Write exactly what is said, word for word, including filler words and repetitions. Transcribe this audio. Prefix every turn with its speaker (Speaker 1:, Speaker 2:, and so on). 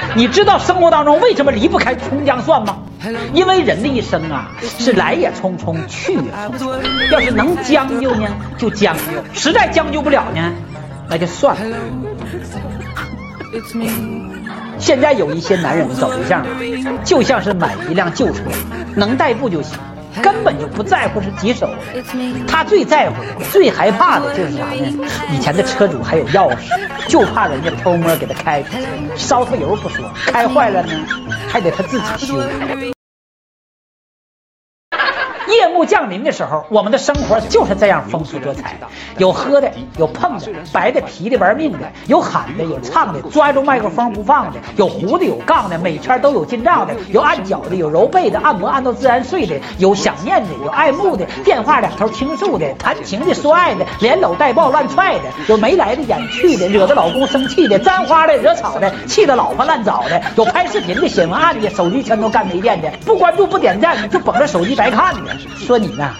Speaker 1: 你知道生活当中为什么离不开葱姜蒜吗？因为人的一生啊，是来也匆匆，去也匆匆。要是能将就呢，就将就；实在将就不了呢，那就算了。现在有一些男人找对象，就像是买一辆旧车，能代步就行。根本就不在乎是几手的，他最在乎的、最害怕的就是啥呢？以前的车主还有钥匙，就怕人家偷摸给他开出去，烧他油不说，开坏了呢，还得他自己修。夜幕降临的时候，我们的生活就是这样丰富多彩，有喝的，有碰的，白的、皮的、玩命的，有喊的，有唱的，抓住麦克风不放的，有胡的，有杠的，每圈都有进账的，有按脚的，有揉背的，按摩按到自然睡的，有想念的，有爱慕的，电话两头倾诉的，谈情的，说爱的，连搂带抱乱踹的，有没来的演去的，惹得老公生气的，沾花的，惹草的，气得老婆烂枣的，有拍视频的，写文案的，手机全都干没电的，不关注不点赞就捧着手机白看的。说你呢？